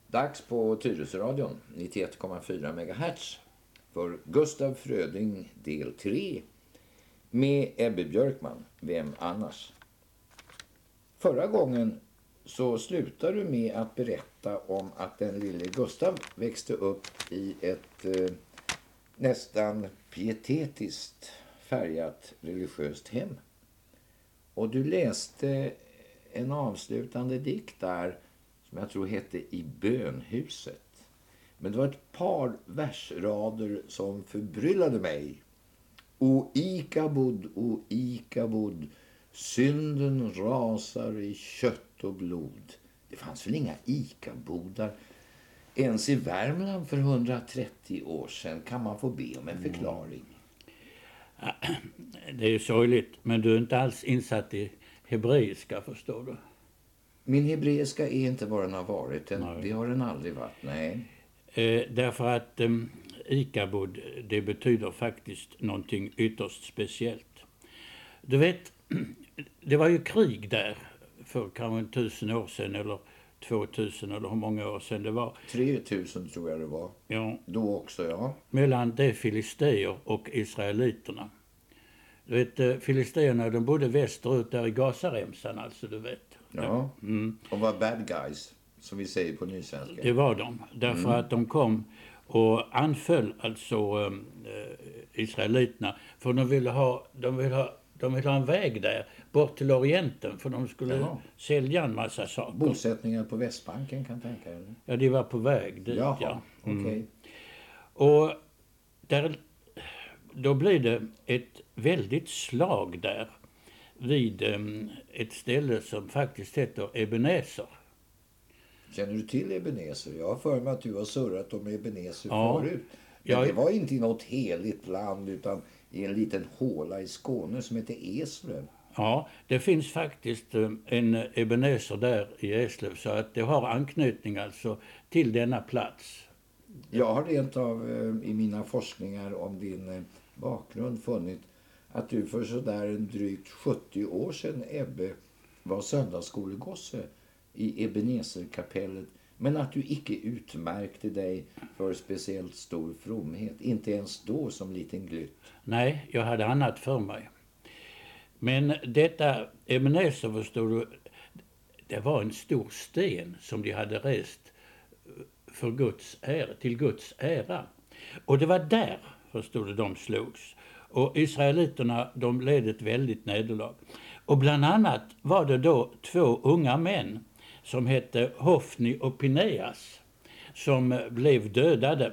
Dags på Tyresöradion 91,4 MHz för Gustav Fröding del 3 med Ebbe Björkman, vem annars? Förra gången så slutar du med att berätta om att den lille Gustav växte upp i ett nästan pietetiskt färgat religiöst hem. Och du läste en avslutande dikt där som jag tror hette I bönhuset. Men det var ett par versrader som förbryllade mig. O Ikabod, synden rasar i kött och blod. Det fanns väl inga Ikabodar ens i Värmland för 130 år sedan. Kan man få be om en förklaring? Det är ju sorgligt, men du är inte alls insatt i hebreiska, förstår du. Min hebreiska är inte vad den har varit. Det har den aldrig varit, nej. Därför att Ikabod, det betyder faktiskt någonting ytterst speciellt. Du vet, det var ju krig där för kanske 1000 år sedan eller 2000 eller hur många år sedan det var. 3000 tror jag det var. Ja. Då också, ja. Mellan de filisteer och israeliterna. Du vet, filisteerna, de bodde västerut där i Gazaremsan, alltså, du vet. Ja, och var bad guys, som vi säger på nysvenska. Det var de, därför att de kom och anföll alltså israeliterna. För de ville ha en väg där, bort till Orienten, för de skulle sälja en massa saker. Bosättningar på Västbanken kan tänka dig. Ja, de var på väg dit. Jaha, okej. Och då blev det ett väldigt slag där vid ett ställe som faktiskt heter Ebenezer. Känner du till Ebenezer? Jag har för mig att du har surrat om Ebenezer förut. Men Ja, det var inte i något heligt land utan i en liten håla i Skåne som heter Eslöv. Ja, det finns faktiskt en Ebenezer där i Eslöv, så att det har anknytning alltså till denna plats. Jag har rent av i mina forskningar om din bakgrund funnit att du för sådär en drygt 70 år sedan, Ebbe, var söndagsskolegosse i Ebenezerkapellet, men att du icke utmärkte dig för speciellt stor fromhet, inte ens då som liten glytt. Nej, jag hade annat för mig. Men detta Ebenezer, förstår du, det var en stor sten som de hade rest för till Guds ära. Och det var där, förstod du, de slogs. Och israeliterna, de led ett väldigt nederlag. Och bland annat var det då 2 unga män som hette Hofni och Pineas som blev dödade.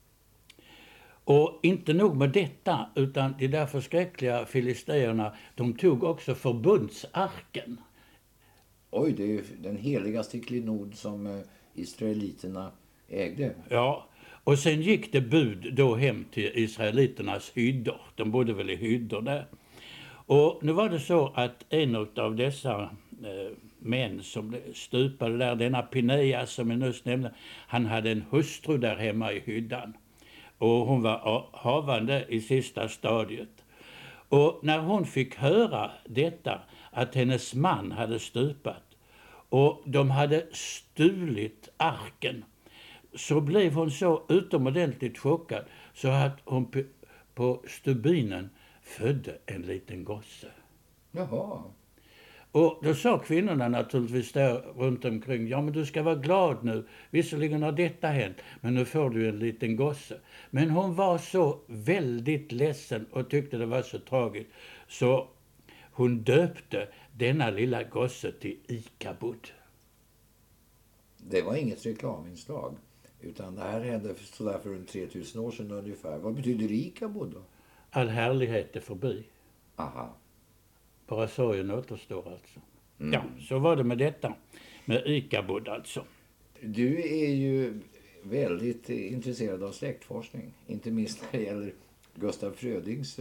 Och inte nog med detta, utan de där förskräckliga filisteerna, de tog också förbundsarken. Oj, det är ju den heligaste klenod som israeliterna ägde. Ja, och sen gick det bud då hem till israeliternas hyddor. De bodde väl i hyddor där. Och nu var det så att en av dessa män som stupade där, denna Pineas som jag nyss nämnde, han hade en hustru där hemma i hyddan. Och hon var havande i sista stadiet. Och när hon fick höra detta, att hennes man hade stupat och de hade stulit arken, så blev hon så utomordentligt chockad så att hon på stubinen födde en liten gosse. Jaha. Och då sa kvinnorna naturligtvis där runt omkring, ja men du ska vara glad nu, visserligen har detta hänt, men nu får du en liten gosse. Men hon var så väldigt ledsen och tyckte det var så tragiskt, så hon döpte denna lilla gosse till Ikabod. Det var inget reklaminslag, utan det här hände sådär för 3000 år sedan ungefär. Vad betyder Ikabod då? All härlighet är förbi. Aha. Bara sorgen återstår alltså. Ja, så var det med detta. Med Ikabod alltså. Du är ju väldigt intresserad av släktforskning. Inte minst när det gäller Gustav Frödings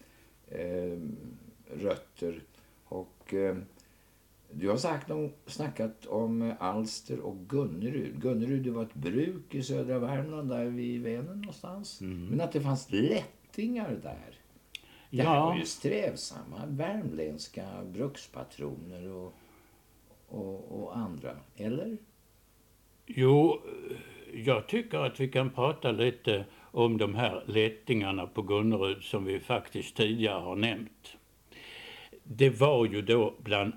rötter. Och du har snackat om Alster och Gunnerud. Gunnerud, det var ett bruk i södra Värmland där vid Vänern någonstans. Men att det fanns lättingar där. Det här var ju strävsamma värmländska brukspatroner och andra, eller? Jo, jag tycker att vi kan prata lite om de här lättningarna på Gunnerud som vi faktiskt tidigare har nämnt. Det var ju då bland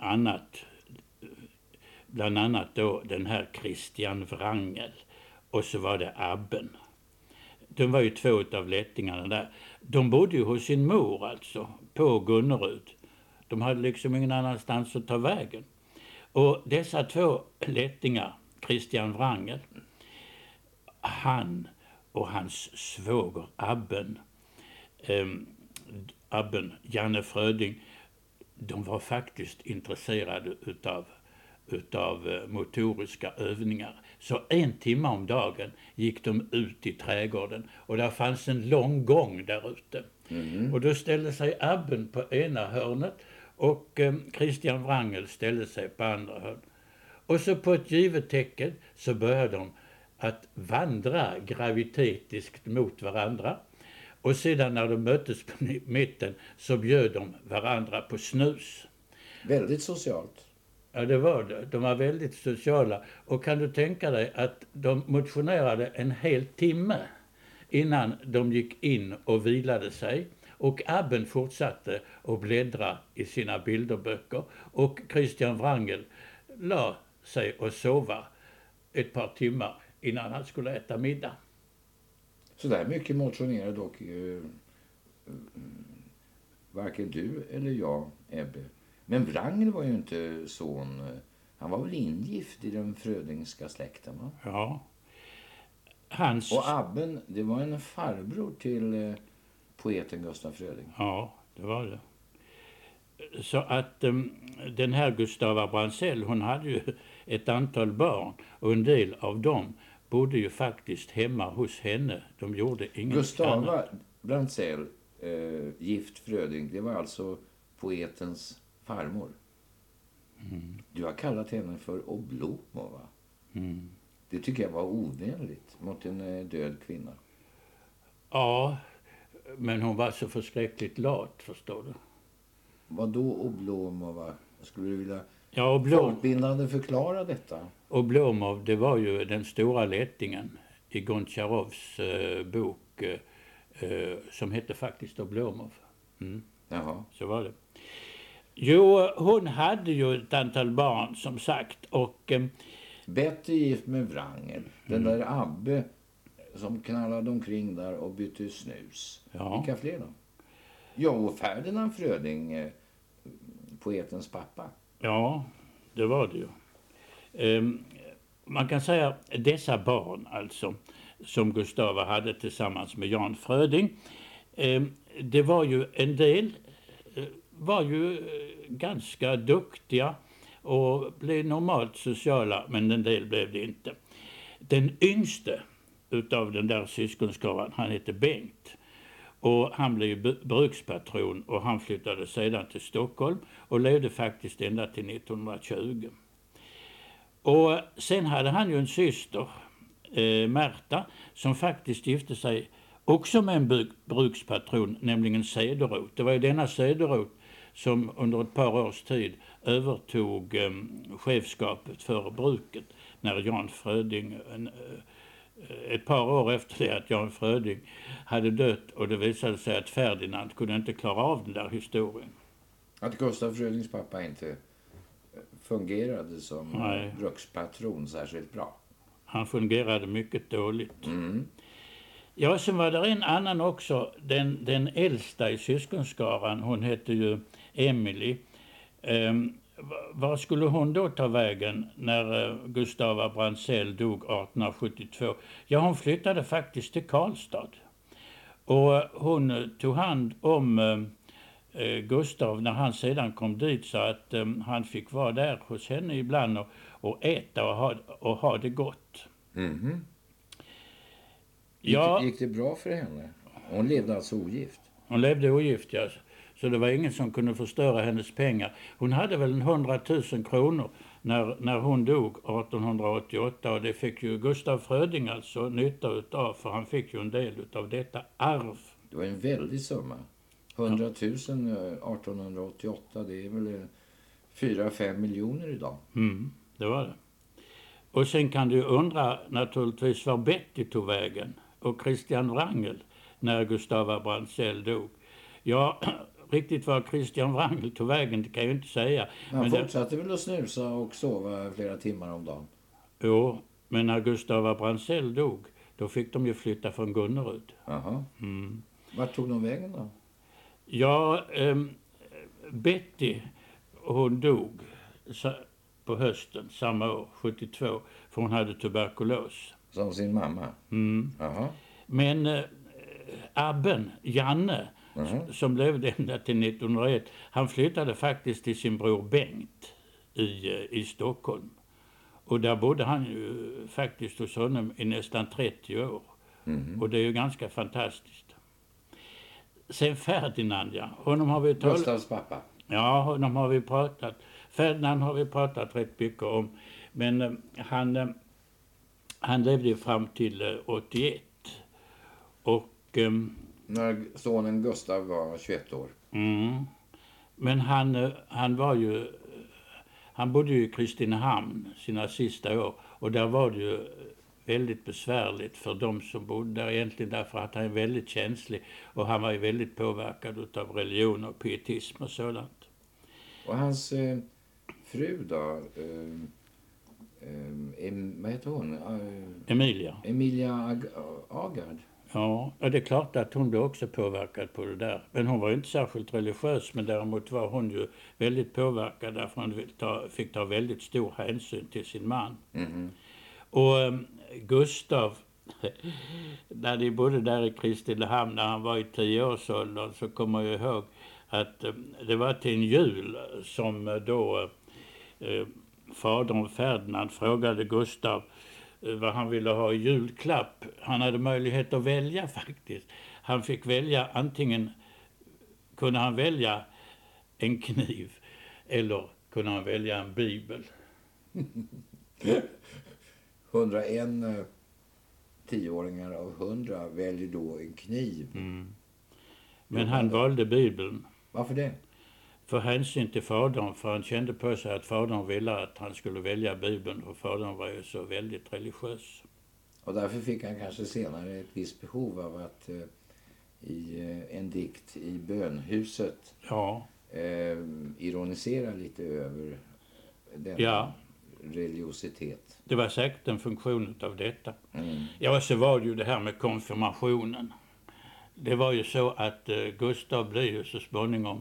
annat då den här Christian Wrangel och så var det Abben. De var ju två av lättningarna där. De bodde ju hos sin mor alltså, på Gunnerud. De hade liksom ingen annanstans att ta vägen. Och dessa två lättningar, Christian Wrangel, han och hans svåger Abben, Janne Fröding, de var faktiskt intresserade utav motoriska övningar. Så 1 timme om dagen gick de ut i trädgården och där fanns en lång gång där ute. Och då ställde sig Abben på ena hörnet och Christian Wrangel ställde sig på andra hörnet. Och så på ett givet tecken så började de att vandra gravitetiskt mot varandra. Och sedan när de möttes på mitten så bjöd de varandra på snus. Väldigt socialt. Ja, det var det. De var väldigt sociala. Och kan du tänka dig att de motionerade en hel timme innan de gick in och vilade sig. Och Abben fortsatte att bläddra i sina bilderböcker. Och Christian Wrangel la sig och sova ett par timmar innan han skulle äta middag. Så där mycket motionerade dock varken du eller jag, Ebbe. Men Wrangel var ju inte son. Han var väl ingift i den frödingska släkten, va? Ja. Och Abben, det var en farbror till poeten Gustaf Fröding. Ja, det var det. Så att den här Gustava Brandsell, hon hade ju ett antal barn och en del av dem bodde ju faktiskt hemma hos henne. De gjorde inget Gustava annat. Brandsell, gift Fröding, det var alltså poetens farmor. Du har kallat henne för Oblomo, va? Det tycker jag var ovänligt mot en död kvinna. Ja, men hon var så förskräckligt lat, förstår du. Vad då Oblomo, va? Skulle du vilja Ja, folkbildande förklara detta? Oblomov, det var ju den stora lättingen i Gontjarovs bok som hette faktiskt Oblomov. Jaha. Så var det. Jo, hon hade ju ett antal barn som sagt och... Bättre gift med Wrangel. Den där Abbe som knallade omkring där och bytte snus. Ja. Vilka fler då? Ja, och Ferdinand Fröding, poetens pappa. Ja, det var det ju. Man kan säga dessa barn alltså som Gustava hade tillsammans med Jan Fröding. Det var ju en del var ju ganska duktiga och blev normalt sociala, men en del blev det inte. Den yngste utav den där syskonskaran, han hette Bengt. Och han blev brukspatron och han flyttade sedan till Stockholm och levde faktiskt ända till 1920. Och sen hade han ju en syster, Märta, som faktiskt gifte sig också med en brukspatron, nämligen Cederoth. Det var ju denna Cederoth som under ett par års tid övertog chefskapet för bruket när Jan Fröding, ett par år efter det att Jan Fröding hade dött, och det visade sig att Ferdinand kunde inte klara av den där historien. Att Gustaf Frödings pappa inte fungerade som brukspatron särskilt bra. Han fungerade mycket dåligt. Ja, sen var det en annan också, den äldsta i syskonskaran, hon hette ju Emily. Var skulle hon då ta vägen när Gustava Brandsell dog 1872? Ja, hon flyttade faktiskt till Karlstad. Och hon tog hand om Gustav när han sedan kom dit, så att han fick vara där hos henne ibland och äta och ha det gott. Gick det bra för henne? Hon levde alltså ogift? Hon levde ogift, ja. Så det var ingen som kunde förstöra hennes pengar. Hon hade väl 100 000 kronor när hon dog 1888, och det fick ju Gustaf Fröding alltså nytta utav, för han fick ju en del utav detta arv. Det var en väldig summa. 100 000 1888, det är väl 4-5 miljoner idag. Det var det. Och sen kan du undra naturligtvis var Betty tog vägen och Christian Wrangel när Gustav af Brandsell dog. Ja, riktigt var Christian Wrangel tog vägen, det kan jag inte säga. Han fortsatte väl att snusa och sova flera timmar om dagen? Jo, men när Gustav af Brandsell dog, då fick de ju flytta från Gunnerud. Jaha. Mm. Vart tog de vägen då? Ja, Betty, hon dog på hösten samma år, 72, för hon hade tuberkulos. Som sin mamma? Mm. Jaha. Men Abben, Janne, som levde ända till 1901, han flyttade faktiskt till sin bror Bengt i Stockholm. Och där bodde han ju faktiskt hos honom i nästan 30 år. Och det är ju ganska fantastiskt. Sen Ferdinand, ja. Honom har vi Gustavs pappa? Ja, honom har vi pratat. Ferdinand har vi pratat rätt mycket om. Men han levde fram till 81. Och... när sonen Gustav var 21 år. Men han var ju... Han bodde ju i Kristinehamn sina sista år. Och där var det ju väldigt besvärligt för de som bodde där egentligen, därför att han är väldigt känslig. Och han var ju väldigt påverkad av religion och pietism och sådant. Och hans fru då? Vad heter hon? Emilia. Emilia Agard. Ja, det är klart att hon blev också påverkad på det där. Men hon var ju inte särskilt religiös, men däremot var hon ju väldigt påverkad därför hon fick ta väldigt stor hänsyn till sin man. Och Gustav, när de bodde där i Kristinehamn när han var i 10-årsåldern, så kommer jag ihåg att det var till en jul som då fadern Ferdinand frågade Gustav vad han ville ha i julklapp. Han hade möjlighet att välja faktiskt. Han fick välja, antingen kunde han välja en kniv eller kunde han välja en bibel. 101 10-åringar av 100 väljer då en kniv. Men han valde bibeln. Varför det? För hänsyn till fadern, för han kände på sig att fadern ville att han skulle välja bibeln, och fadern var ju så väldigt religiös. Och därför fick han kanske senare ett visst behov av att i en dikt i bönhuset ironisera lite över denna religiositet. Det var säkert en funktion av detta. Ja, och så var det ju det här med konfirmationen. Det var ju så att Gustav blev ju så småningom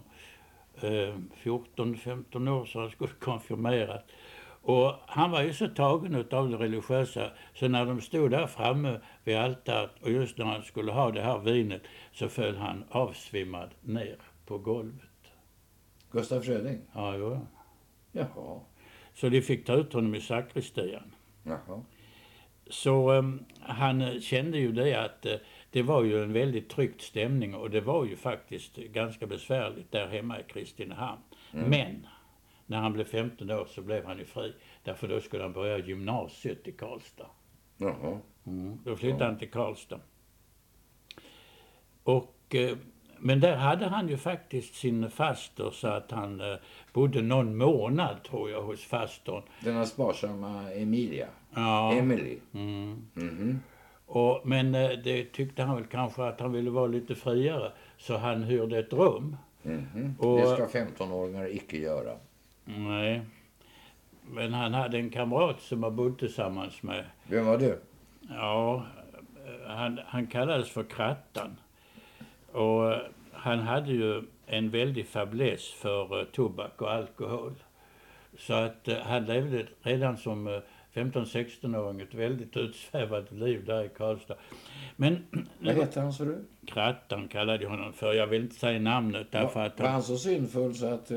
14-15 år så han skulle konfirmeras. Och han var ju så tagen av det religiösa, så när de stod där framme vid altaret och just när han skulle ha det här vinet, så föll han avsvimmad ner på golvet. Gustav Fröding? Ja, jo. Jaha. Så de fick ta ut honom i sakristian. Jaha. Så han kände ju det att det var ju en väldigt tryckt stämning, och det var ju faktiskt ganska besvärligt där hemma i Kristinehamn. Men när han blev 15 år så blev han ju fri, därför då skulle han börja gymnasiet i Karlstad. Jaha. Då flyttade han till Karlstad. Och, men där hade han ju faktiskt sin faster, så att han bodde någon månad tror jag hos fastern. Denna sparsamma Emilia. Ja. Emily. Men det tyckte han väl kanske att han ville vara lite friare, så han hyrde ett rum. Och, det ska 15-åringar icke göra. Nej. Men han hade en kamrat som han bodde tillsammans med. Vem var det? Ja, han kallades för Krattan. Och han hade ju en väldig fäbless för tobak och alkohol. Så att han levde redan som 15-16-åring ett väldigt utsvävat liv där i Karlstad. Men vad heter han, så du? Krattan kallade jag honom för. Jag vill inte säga namnet därför att... Var han så syndfull så att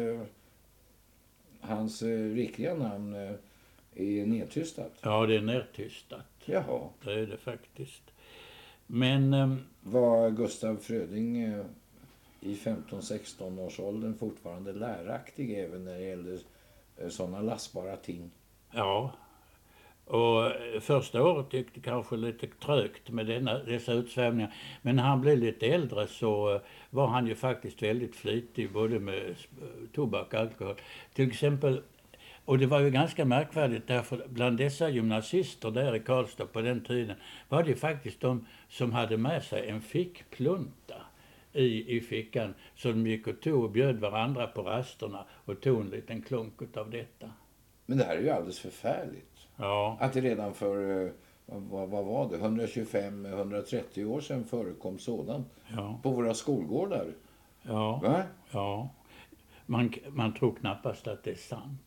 hans riktiga namn är nedtystat? Ja, det är nedtystat. Jaha. Det är det faktiskt. Men... var Gustav Fröding i 15-16 års åldern fortfarande läraktig även när det gällde sådana lastbara ting? Ja. Och första året gick det kanske lite trögt med dessa utsvävningar. Men när han blev lite äldre så var han ju faktiskt väldigt flitig både med tobak och alkohol. Till exempel Och det var ju ganska märkvärdigt därför bland dessa gymnasister där i Karlstad på den tiden var det faktiskt de som hade med sig en fickplunta i fickan. Så de gick och tog och bjöd varandra på rasterna och tog en liten klunk av detta. Men det här är ju alldeles förfärligt. Ja. Att det redan för, vad var det, 125-130 år sedan förekom sådant på våra skolgårdar. Ja. Va? Ja. Man tror knappast att det är sant.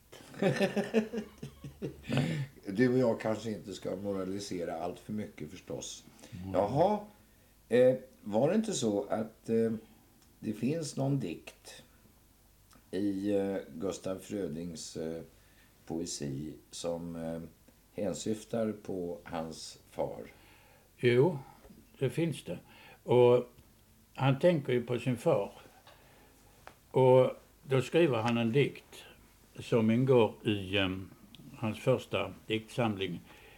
Du och jag kanske inte ska moralisera allt för mycket förstås. Jaha, var det inte så att det finns någon dikt i Gustaf Frödings poesi som hänsyftar på hans far? Jo, det finns det. Och han tänker ju på sin far. Och då skriver han en dikt som ingår i hans första diktsamling.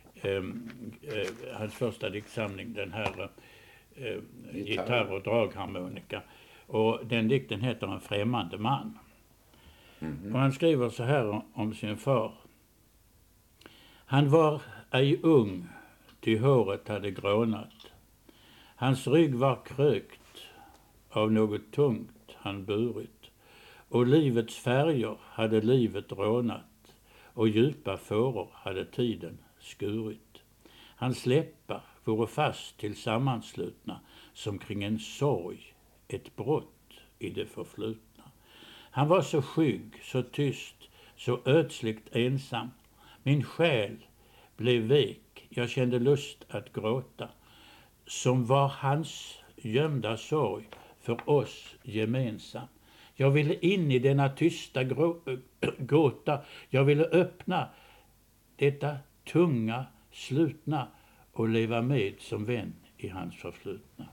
Den här gitarr- och dragharmonika. Och den dikten heter En främmande man. Och han skriver så här om sin far. Han var ej ung, ty håret hade grånat. Hans rygg var krökt, av något tungt han burit. Och livets färger hade livet rånat, och djupa fåror hade tiden skurit. Hans läppar vore fast till sammanslutna, som kring en sorg, ett brott i det förflutna. Han var så skygg, så tyst, så ödsligt ensam. Min själ blev vek, jag kände lust att gråta, som var hans gömda sorg för oss gemensam. Jag ville in i denna tysta gåta, jag ville öppna detta tunga, slutna och leva med som vän i hans förflutna.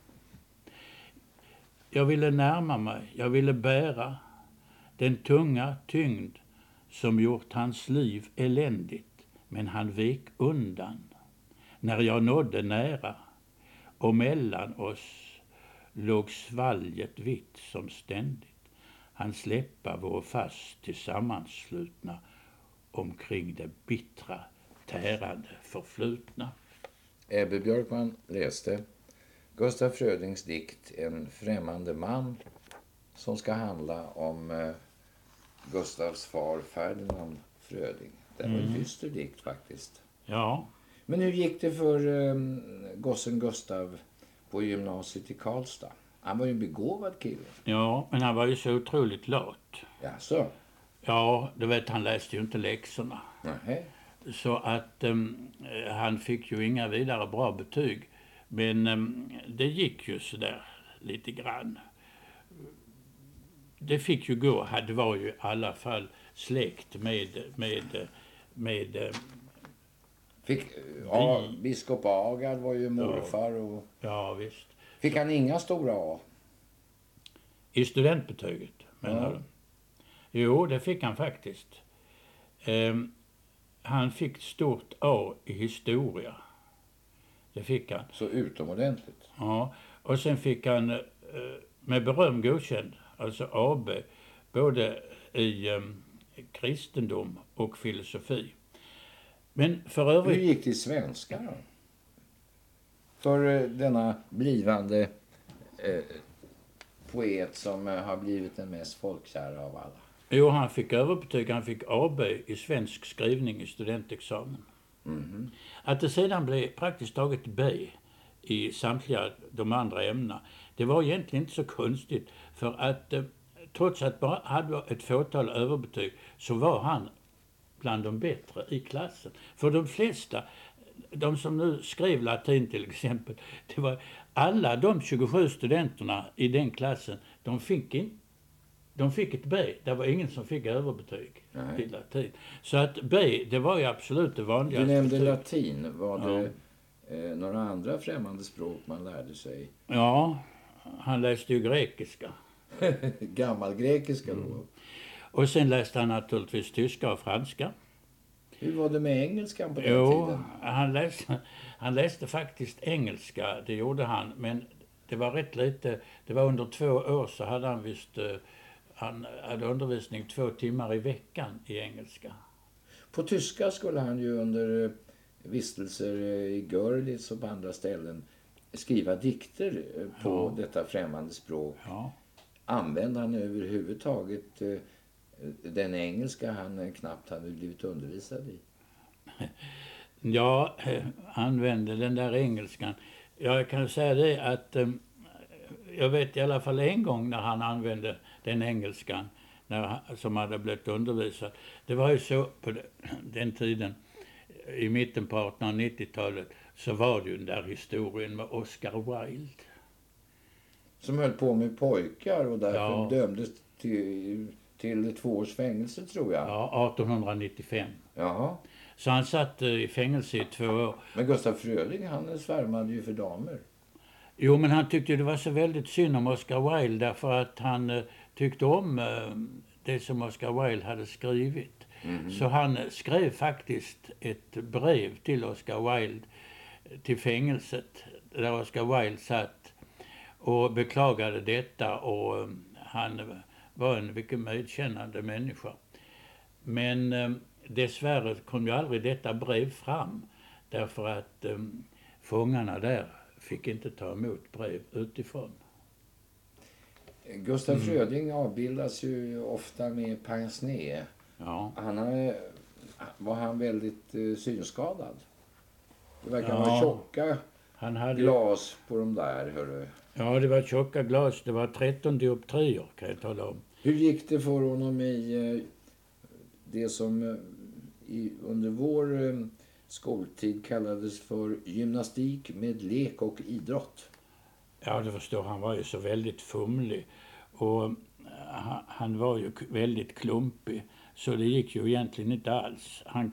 Jag ville närma mig, jag ville bära den tunga tyngd som gjort hans liv eländigt, men han vek undan när jag nådde nära, och mellan oss låg svalget vitt som ständigt. Hans läppar var fast till sammanslutna omkring det bittra, tärande förflutna. Ebbe Björkman läste Gustaf Frödings dikt En främmande man, som ska handla om Gustavs far Ferdinand Fröding. Det var en dyster dikt faktiskt. Ja. Men hur gick det för gossen Gustav på gymnasiet i Karlstad? Han var ju en begåvad kille. Ja, men han var ju så otroligt lat. Jaså? Ja, du vet, han läste ju inte läxorna. Nej. Så att han fick ju inga vidare bra betyg. Men det gick ju så där lite grann. Det fick ju gå. Det var ju i alla fall släkt med biskop Agard var ju morfar. Och ja, visst. fick han inga stora A? I studentbetyget, menar du? Jo, det fick han faktiskt. Han fick stort A i historia. Det fick han. Så utomordentligt. Ja, och sen fick han med beröm godkänd, alltså AB, både i kristendom och filosofi. Men för övrigt... Hur gick det i svenska då? För denna blivande poet som har blivit den mest folkkära av alla. Jo, han fick överbetyg. Han fick AB i svensk skrivning i studentexamen. Att det sedan blev praktiskt taget B i samtliga de andra ämnena, det var egentligen inte så konstigt. För att trots att bara hade ett fåtal överbetyg så var han bland de bättre i klassen. För de flesta, de som nu skrev latin till exempel, det var alla de 27 studenterna i den klassen, de fick ett B. Det var ingen som fick överbetyg i latin. Så att B, det var ju absolut det vanligaste. Du nämnde latin. Var det några andra främmande språk man lärde sig? Ja, han läste ju grekiska. Gammalgrekiska då. Och sen läste han naturligtvis tyska och franska. Hur var det med engelskan på den tiden? Han läste faktiskt engelska, det gjorde han. Men det var rätt lite. Det var under 2 år så hade han han hade undervisning 2 timmar i veckan i engelska. På tyska skulle han ju under vistelser i Görlitz och på andra ställen skriva dikter på detta främmande språk. Ja. Använde han överhuvudtaget den engelska han knappt hade blivit undervisad i? Jag använde den där engelskan. Jag kan säga det att jag vet i alla fall en gång när han använde den engelskan som hade blivit undervisad. Det var ju så på den tiden, i mitten på 1890-talet, så var det ju den där historien med Oscar Wilde. Som höll på med pojkar och därför dömdes till 2 års fängelse, tror jag. Ja, 1895. Jaha. Så han satt i fängelse i 2 år. Men Gustaf Fröding, han svärmade ju för damer. Jo, men han tyckte det var så väldigt synd om Oscar Wilde därför att han tyckte om det som Oscar Wilde hade skrivit. Så han skrev faktiskt ett brev till Oscar Wilde till fängelset där Oscar Wilde satt och beklagade detta, och han var en mycket medkännande människa. Men dessvärre kom ju aldrig detta brev fram därför att fångarna där fick inte ta emot brev utifrån. Gustaf Fröding avbildas ju ofta med pince-nez. Ja. Var han väldigt synskadad? Det verkar vara tjocka han hade... glas på de där, hörru. Ja, det var tjocka glas. Det var 13 dioptrier, kan jag tala om. Hur gick det för honom i det som under vår skoltid kallades för gymnastik med lek och idrott? Ja, det förstår. Han var ju så väldigt fumlig. Och han var ju väldigt klumpig. Så det gick ju egentligen inte alls. Han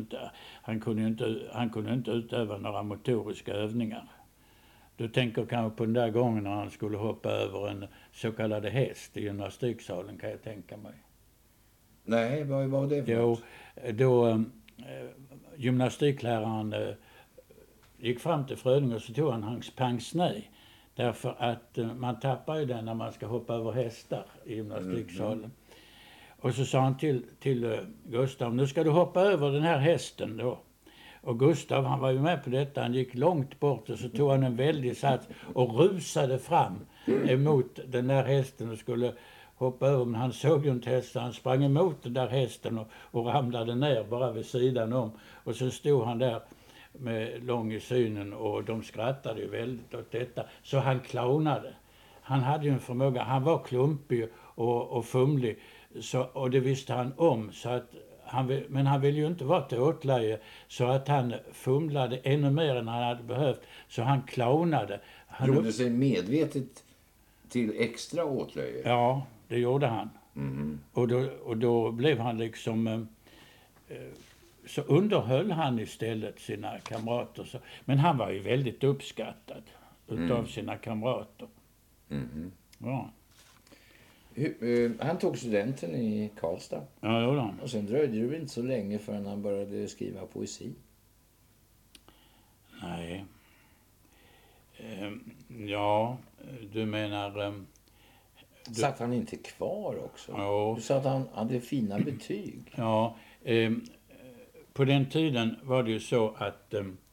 kunde inte utöva några motoriska övningar. Du tänker kanske på den där gången när han skulle hoppa över en så kallad häst i gymnastiksalen, kan jag tänka mig. Nej, vad var det för Jo, då gymnastikläraren gick fram till Fröding och så tog han hans pince-nez. Därför att man tappar ju den när man ska hoppa över hästar i gymnastiksalen. Och så sa han till Gustav, nu ska du hoppa över den här hästen då. Och Gustav, han var ju med på detta, han gick långt bort och så tog han en väldig sats och rusade fram emot den där hästen och skulle hoppa över. Men han såg ju inte hästen, han sprang emot den där hästen och ramlade ner bara vid sidan om. Och så stod han där med lång i synen och de skrattade ju väldigt åt detta. Så han clownade. Han hade ju en förmåga, han var klumpig och fumlig och det visste han om. Så att men han ville ju inte vara till åtlöje, så att han fumlade ännu mer än han hade behövt. Så han clownade. Han gjorde sig medvetet till extra åtlöje? Ja, det gjorde han. Och då blev han liksom... så underhöll han istället sina kamrater. Men han var ju väldigt uppskattad utav sina kamrater. Ja. Han tog studenten i Karlstad. Ja, gjorde han. Och sen dröjde det väl inte så länge förrän han började skriva poesi. Nej. Ja, du menar... Satt han inte kvar också? Ja. Du sa att han hade fina betyg. Ja, på den tiden var det ju så att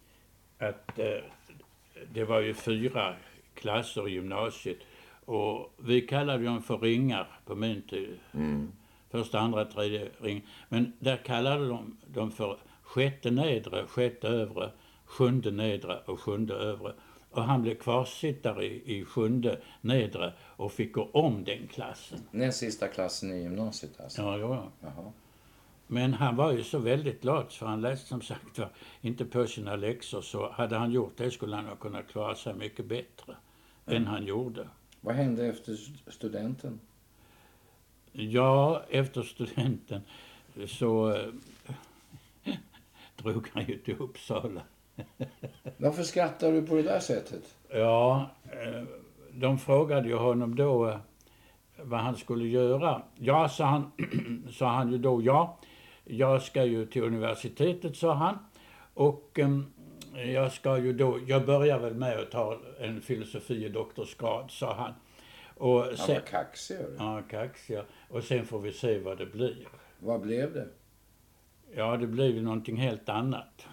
det var ju 4 klasser i gymnasiet. Och vi kallade dem för ringar på min tid. Första, andra, tredje ring. Men där kallade de dem för 6:e nedre, 6:e övre, 7:e nedre och 7:e övre. Och han blev kvarsittare i 7:e nedre och fick gå om den klassen. Näst sista klassen i gymnasiet alltså? Ja. Jaha. Men han var ju så väldigt lat, för han läste som sagt inte på sina läxor. Så hade han gjort det skulle han ha kunnat klara sig mycket bättre än han gjorde. Vad hände efter studenten? Ja, efter studenten så drog han ju till Uppsala. Varför skrattar du på det där sättet? Ja, de frågade ju honom då vad han skulle göra. Ja, sa han ju då, ja, jag ska ju till universitetet, sa han. Och jag börjar väl med att ta en filosofie doktorsgrad, sa han. Och sen, han var kaxig. Ja, kaxig. Och sen får vi se vad det blir. Vad blev det? Ja, det blev ju någonting helt annat.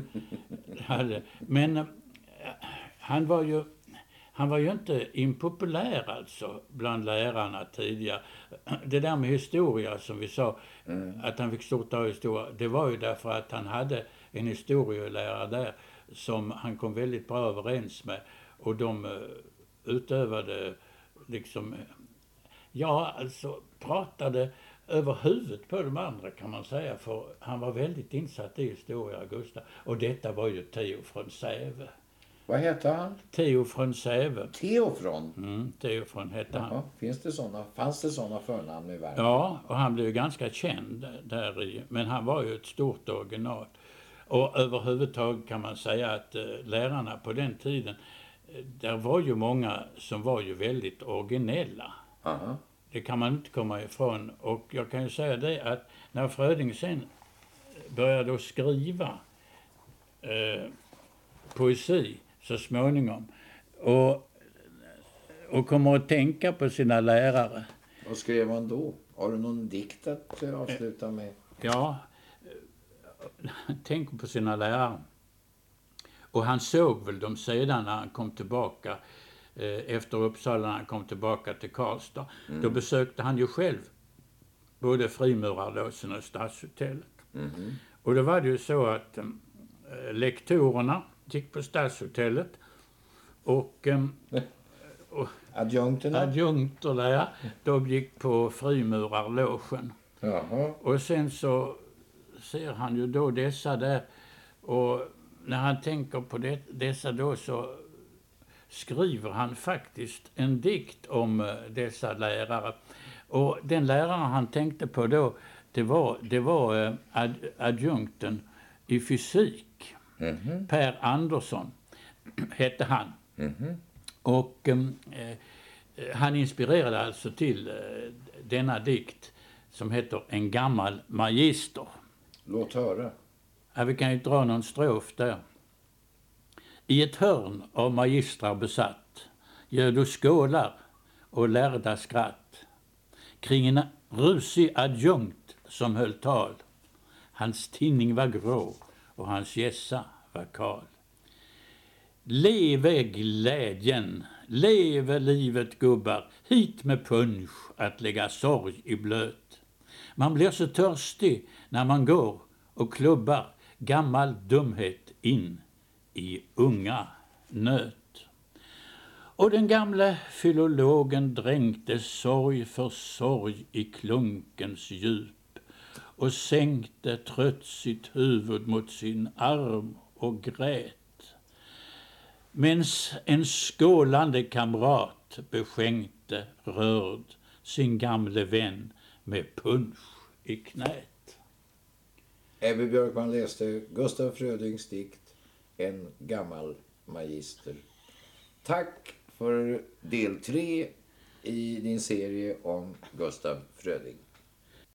Men han var ju inte impopulär alltså bland lärarna tidigare. Det där med historia som vi sa, att han fick stort av historia, det var ju därför att han hade en historielärare där som han kom väldigt bra överens med, och de utövade liksom, ja alltså pratade över huvudet på de andra kan man säga, för han var väldigt insatt i historia, Gustav. Och detta var ju Theo från Säve. Vad hette han? Theo från Säve. Theo från? Theo från hette han. Fanns det sådana förnamn i världen? Ja, och han blev ganska känd där i, men han var ju ett stort original. Och överhuvudtaget kan man säga att lärarna på den tiden, där var ju många som var ju väldigt originella. Aha. Det kan man inte komma ifrån. Och jag kan ju säga det att när Fröding sen började att skriva poesi så småningom och kommer att tänka på sina lärare. Vad skrev han då? Har du någon dikt att avsluta med? Ja, tänk på sina lärare. Och han såg väl dem sedan när han kom tillbaka efter Uppsala, när han kom tillbaka till Karlstad. Då besökte han ju själv både Frimurarlåsen och Stadshotellet. Och då var det ju så att lektorerna gick på Stadshotellet och adjunkterna, ja, de gick på Frimurarlåsen. Jaha. Och sen så ser han ju då dessa där, och när han tänker på dessa då så skriver han faktiskt en dikt om dessa lärare. Och den lärare han tänkte på då, det var adjunkten i fysik. Per Andersson hette han. Och han inspirerade alltså till denna dikt som heter En gammal magister. Låt höra. Ja, vi kan ju dra någon strof där. I ett hörn av magistrar besatt gör du skålar och lärda skratt kring en rusig adjunkt som höll tal. Hans tinning var grå och hans gässa var kal. Leve glädjen, leve livet gubbar, hit med punsch att lägga sorg i blöt. Man blir så törstig när man går och klubbar gammal dumhet in i unga nöt. Och den gamle filologen dränkte sorg för sorg i klunkens djup och sänkte trött sitt huvud mot sin arm och grät. Mens en skålande kamrat beskänkte rörd sin gamle vän med punsch i knät. Ebbe Björkman läste Gustaf Frödings dikt En gammal magister. Tack för del 3 i din serie om Gustaf Fröding.